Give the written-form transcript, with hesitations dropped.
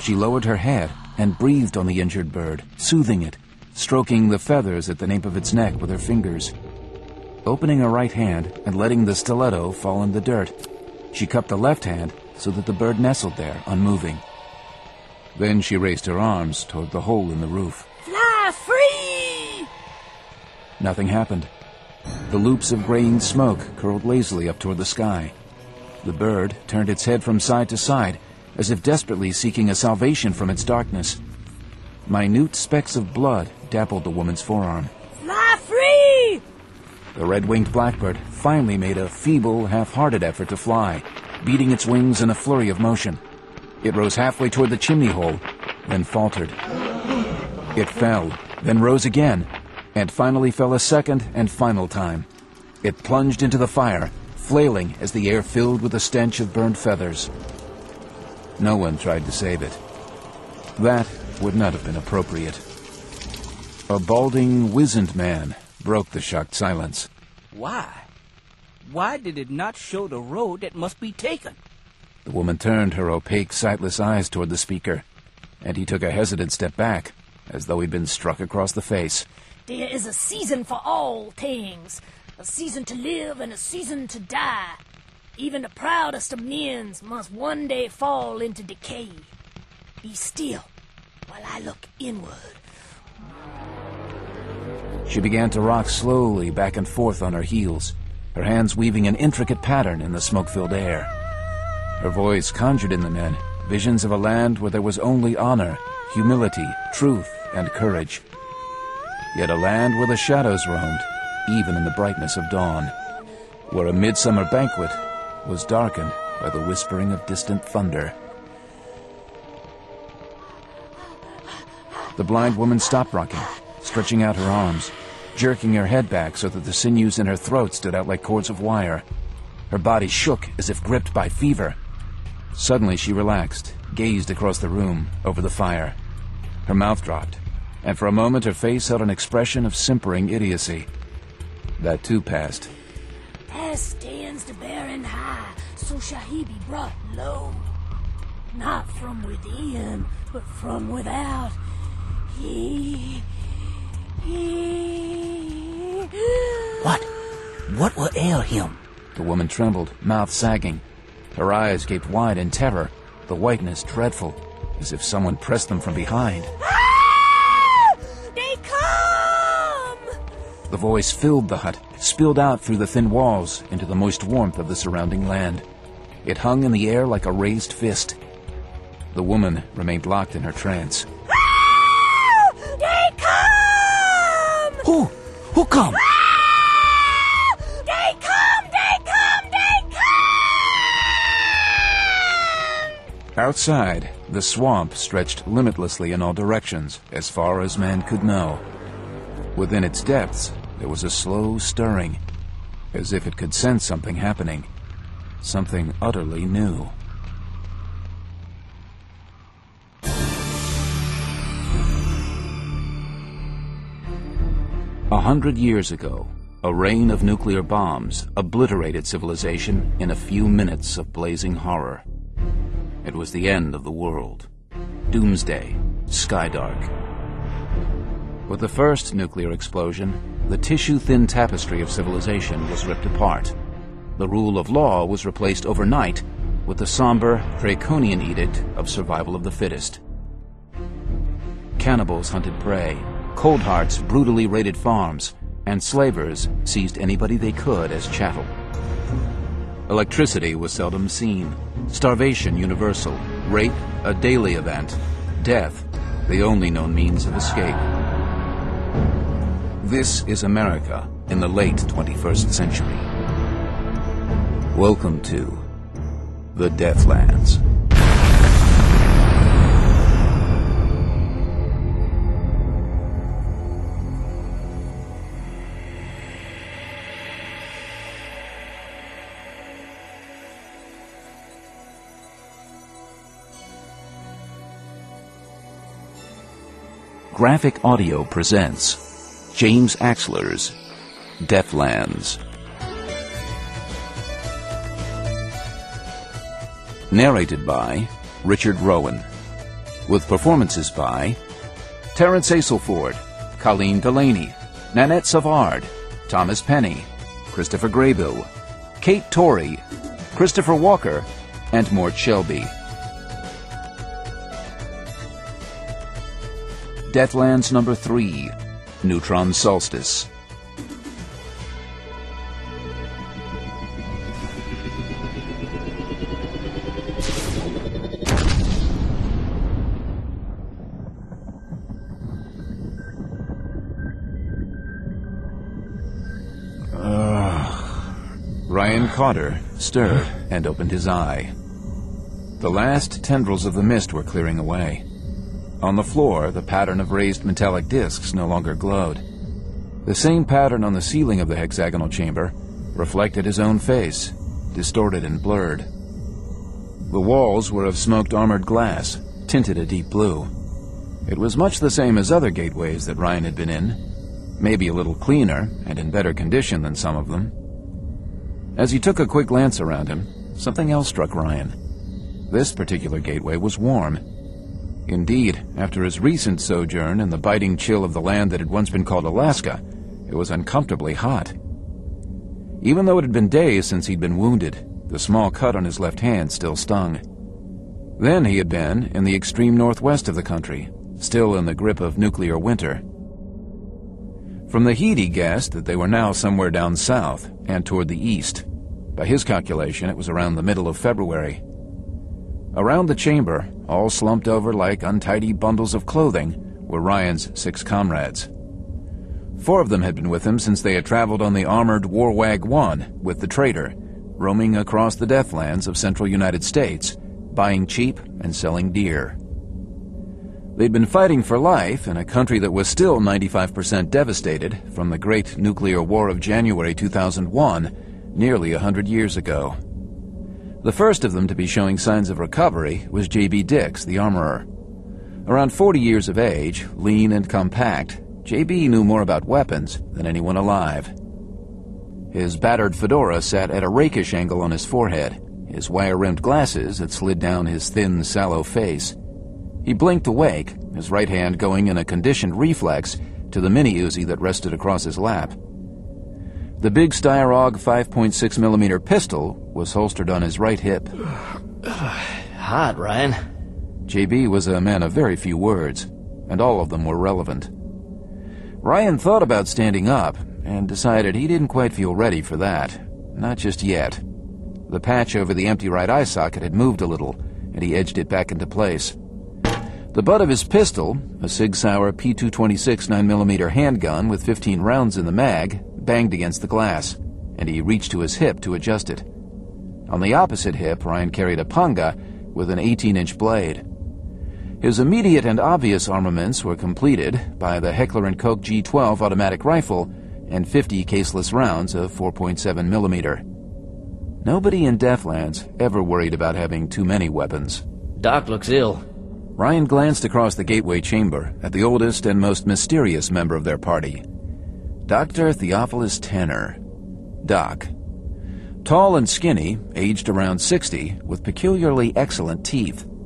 She lowered her head and breathed on the injured bird, soothing it, stroking the feathers at the nape of its neck with her fingers. Opening her right hand and letting the stiletto fall in the dirt, she cupped the left hand so that the bird nestled there, unmoving. Then she raised her arms toward the hole in the roof. Fly free! Nothing happened. The loops of graying smoke curled lazily up toward the sky. The bird turned its head from side to side, as if desperately seeking a salvation from its darkness. Minute specks of blood dappled the woman's forearm. Fly free! The red-winged blackbird finally made a feeble, half-hearted effort to fly, beating its wings in a flurry of motion. It rose halfway toward the chimney hole, then faltered. It fell, then rose again, and finally fell a second and final time. It plunged into the fire, flailing as the air filled with the stench of burned feathers. No one tried to save it. That would not have been appropriate. A balding, wizened man broke the shocked silence. Why? Why did it not show the road that must be taken? The woman turned her opaque, sightless eyes toward the speaker, and he took a hesitant step back, as though he'd been struck across the face. There is a season for all things, a season to live and a season to die. Even the proudest of men must one day fall into decay. Be still while I look inward. She began to rock slowly back and forth on her heels, her hands weaving an intricate pattern in the smoke-filled air. Her voice conjured in the men visions of a land where there was only honor, humility, truth, and courage. Yet a land where the shadows roamed, even in the brightness of dawn, where a midsummer banquet was darkened by the whispering of distant thunder. The blind woman stopped rocking, stretching out her arms, jerking her head back so that the sinews in her throat stood out like cords of wire. Her body shook as if gripped by fever. Suddenly she relaxed, gazed across the room, over the fire. Her mouth dropped, and for a moment her face held an expression of simpering idiocy. That too passed. As stands the bearing high, so shall he be brought low. Not from within, but from without. What will ail him? The woman trembled, mouth sagging. Her eyes gaped wide in terror, the whiteness dreadful, as if someone pressed them from behind. Ah! They come! The voice filled the hut, spilled out through the thin walls into the moist warmth of the surrounding land. It hung in the air like a raised fist. The woman remained locked in her trance. Ah! They come! Who come? Ah! They come! They come! They come! Outside, the swamp stretched limitlessly in all directions, as far as man could know. Within its depths, there was a slow stirring, as if it could sense something happening, something utterly new. A 100 years ago, a rain of nuclear bombs obliterated civilization in a few minutes of blazing horror. It was the end of the world. Doomsday, skydark. With the first nuclear explosion, the tissue-thin tapestry of civilization was ripped apart. The rule of law was replaced overnight with the somber, draconian edict of survival of the fittest. Cannibals hunted prey, cold hearts brutally raided farms, and slavers seized anybody they could as chattel. Electricity was seldom seen, starvation universal, rape a daily event, death the only known means of escape. This is America in the late 21st century. Welcome to the Deathlands. Graphic Audio presents James Axler's Deathlands. Narrated by Richard Rowan. with performances by Terence Aselford, Colleen Delaney, Nanette Savard, Thomas Penny, Christopher Graybill, Kate Torrey, Christopher Walker, and Mort Shelby. Deathlands Number 3, Neutron Solstice. Ryan Cotter stirred and opened his eye. The last tendrils of the mist were clearing away. On the floor, the pattern of raised metallic discs no longer glowed. The same pattern on the ceiling of the hexagonal chamber reflected his own face, distorted and blurred. The walls were of smoked armored glass, tinted a deep blue. It was much the same as other gateways that Ryan had been in, maybe a little cleaner and in better condition than some of them. As he took a quick glance around him, something else struck Ryan. This particular gateway was warm. Indeed, after his recent sojourn in the biting chill of the land that had once been called Alaska, it was uncomfortably hot. Even though it had been days since he'd been wounded, the small cut on his left hand still stung. Then he had been in the extreme northwest of the country, still in the grip of nuclear winter. From the heat, he guessed that they were now somewhere down south and toward the east. By his calculation, it was around the middle of February. Around the chamber, all slumped over like untidy bundles of clothing, were Ryan's 6 comrades. 4 of them had been with him since they had traveled on the armored Warwag 1 with the trader, roaming across the deathlands of central United States, buying cheap and selling dear. They'd been fighting for life in a country that was still 95% devastated from the great nuclear war of January 2001, nearly 100 years ago. The first of them to be showing signs of recovery was J.B. Dix, the armorer. Around 40 years of age, lean and compact, J.B. knew more about weapons than anyone alive. His battered fedora sat at a rakish angle on his forehead, his wire-rimmed glasses had slid down his thin, sallow face. He blinked awake, his right hand going in a conditioned reflex to the mini-Uzi that rested across his lap. The big Steyr-AUG 5.6mm pistol was holstered on his right hip. Hot, Ryan. J.B. was a man of very few words, and all of them were relevant. Ryan thought about standing up and decided he didn't quite feel ready for that. Not just yet. The patch over the empty right eye socket had moved a little, and he edged it back into place. The butt of his pistol, a Sig Sauer P226 9mm handgun with 15 rounds in the mag, banged against the glass, and he reached to his hip to adjust it. On the opposite hip, Ryan carried a Panga with an 18-inch blade. His immediate and obvious armaments were completed by the Heckler & Koch G12 automatic rifle and 50 caseless rounds of 4.7mm. Nobody in Deathlands ever worried about having too many weapons. Doc looks ill. Ryan glanced across the gateway chamber at the oldest and most mysterious member of their party, Dr. Theophilus Tanner. Doc. Tall and skinny, aged around 60, with peculiarly excellent teeth.